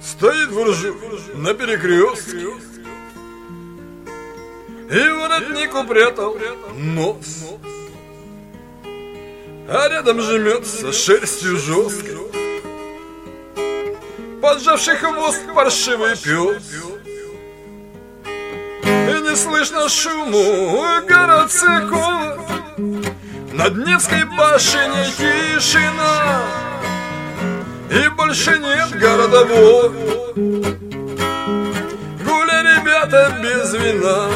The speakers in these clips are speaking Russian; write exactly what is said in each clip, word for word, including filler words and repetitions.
Стоит буржуй на перекрестке и воротник упрятал нос, а рядом жмется шерстью жесткой поджавший хвост паршивый пес. И не слышно шуму городского, над Невской башней тишина, и больше нет городового. Гуля, ребята, без вина.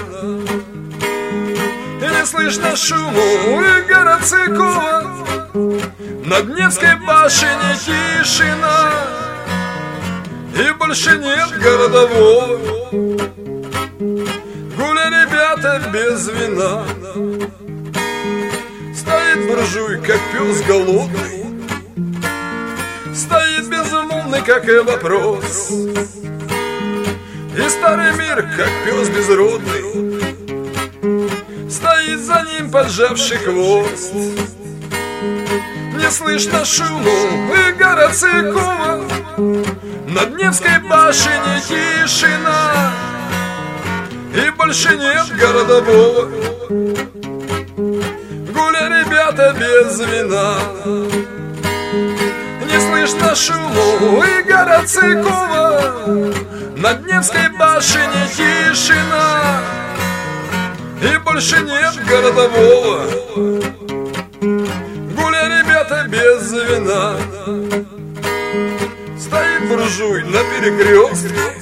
И не слышно шуму городского, над Невской башней тишина, и больше нет городового. Гуля, ребята, без вина. Стоит буржуй, как пес голодный, стоит безмолвный, как и вопрос, и старый мир, как пес безродный, стоит за ним поджавший хвост. Не слышно шуму и городского, над Невской башней тишина, и больше нет городового. Гуля, ребята, без вина. Не слышно шуму и городского, над Невской башней тишина, и больше нет городового. Гуля, ребята, без вина. Стоит буржуй на перекрестке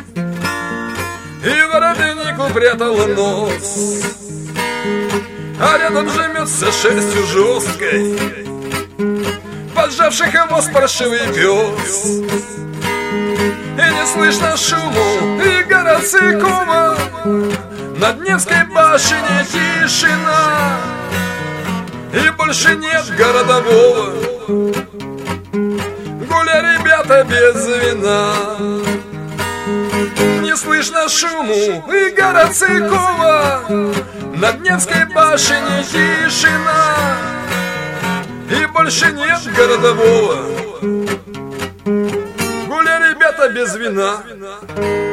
и воротник упрятал нос, а рядом жмется шерстью жесткой поджавший хвост паршивый пес. И не слышно шуму и городского, над Невской башней тишина, и больше нет городового. Гуля, ребята, без вина. Не слышно шуму и городского, над Невской башней тишина, и больше нет городового. Гуля, ребята, без вина.